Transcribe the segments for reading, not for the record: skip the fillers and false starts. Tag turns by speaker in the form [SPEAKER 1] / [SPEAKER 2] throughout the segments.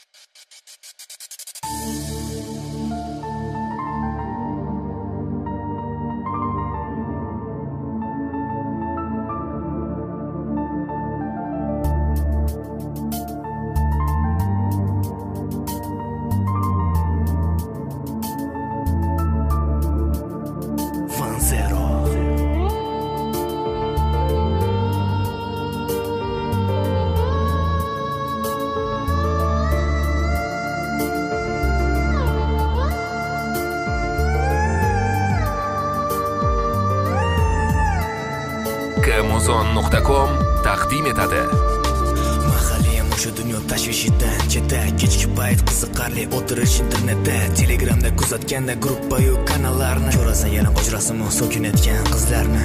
[SPEAKER 1] Amazon.com taqdim etadi.
[SPEAKER 2] Mahalliyam o'sha dunyo tashvishidan chetda, kechki payt qiziqarli o'tirish internetda, Telegramda kuzatganda gruppa-yu kanallarni, ko'rasan yana qo'jrasimi so'kin etgan qizlarni.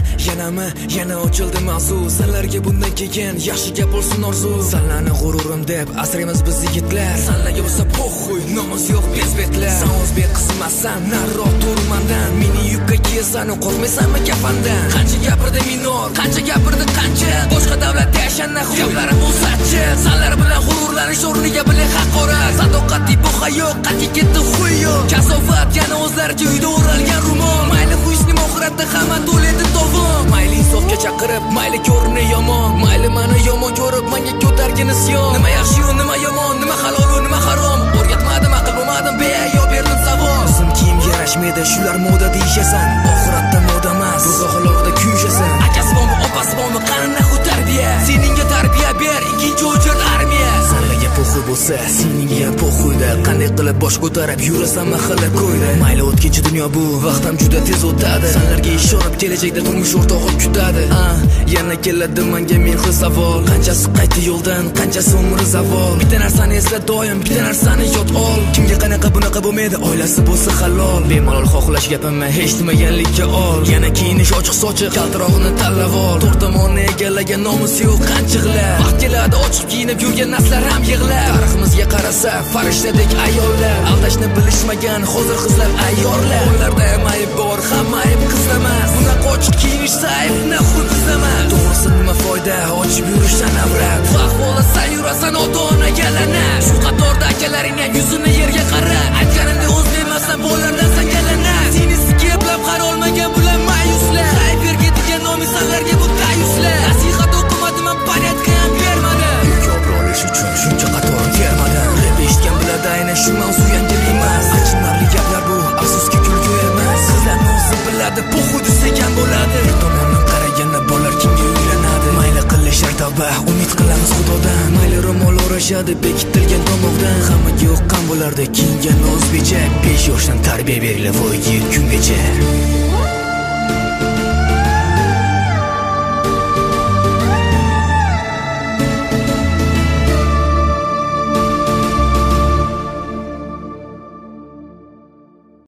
[SPEAKER 2] Yana ochildi mavzu, sanlarga bundan keyin yaxshi gap bo'lsin orzu. Sanlarni g'ururim deb asraymiz biz yigitlar, sanlarga bo'lsa po'xuy, namoz yo'q bezbetlar. San o'zbek qismasan, nariroq turmandan, meni yukka kiyasan, qo'rqmaysanmi kafandan? Qancha gapirdi minor, qancha gapirdi qancha, boshqa davlatda yashana gaplarim bo'lsa-chi. Sanlar bilan g'ururlanish o'rniga bilan haqorat, sadoqatli bu hayot, qat'iy ketdi xuy yo'q. Kasofat yana o'zlaricha uyda o'ralgan rumon, mayli xushning oxiratda hamma to'ledi tovon. Mayli insofga chaqirib, mayli ko'rni yomon, mayli meni yomon ko'rib, menga ko'targin isyon. Nima yaxshi-yu, nima yomon, nima halol-u, nima harom, o'rgatmadim, aql bo'lmadim, beayyo berdim savol. O'zim kiyimga yarashmaydi, shular moda deyishasan, oxiratda moda emas, do'zaxlarda kuyishasan. Akasi bormi, opasi bormi, qani nahu tarbiya, seningga tarbiya ber, ikkinchi o'chir armiya. Sanlarga po'xuy bo'lsa, seningga ham po'xuyda, qanday qilib bosh ko'tarib yurasan mahalla ko'yda. Mayli o'tkinchi dunyo bu, vaqt ham juda tez o'tadi, sanlarga ishonib kelajakda turmush o'rtog'i kutadi. Yana keladi menga men xil savol, qanchasi qaytdi yo'ldan, qanchasi umri zavol. Bitta narsani esla doim, bitta narsani yod ol, kimga qanaqa bunaqa bo'lmaydi, oilasi bo'lsa halol. Bemalol xohlash gapimni hech nimaganlikka ol, yana kiyinish ochiq sochiq, kaltirog'ini tanlab ol. To'rt tomonni egallagan nomusi yo'q qanchiqlar, vaqt keladi ochiq kiyinib yurgan naslar ham yig'lar. Tariximizga qarasa farishtadek ayollar, aldashni bilishmagan hozir qizlar ayyorlar. Ularda ham ayb bor, hamma ayb qizda emas, bunaqa ochiq kiyinishsa ayb nahu bizda emas. To'g'risi nima foyda ochib yurishdan avrat, ahvolasan yurasan ota-onaga la'nat. Shu qatorda akalaringga yuzini yerga qara, aytganimda o'zlaymasan bo'lardan sangalana. Seni sikiplab qara olmagan bular ma'yuslar, sayberga degan nomisanlarga bu tayuslar. Nasihat o'qimadim, panyatka ham bermadim, yuk obrolish uchun shuncha qator termadim. Rep eshitgan biladi, aynan shu mavzu yangilik emas, achinarli gaplar bu, afsuski kulgu emas. Sizlarni o'zi biladi, po'xuy degan bo'ladi. Bir tomondan qaraganda bolar kimga uylanadi, mayli qilishar tavba, umid qilamiz Xudodan. Mayli ro'mol o'rashadi bekitilgan tomoqdan, hammaga yoqqan bo'lardi kiyingan o'zbekcha. 5 yoshdan tarbiya berilib voyaga kungacha.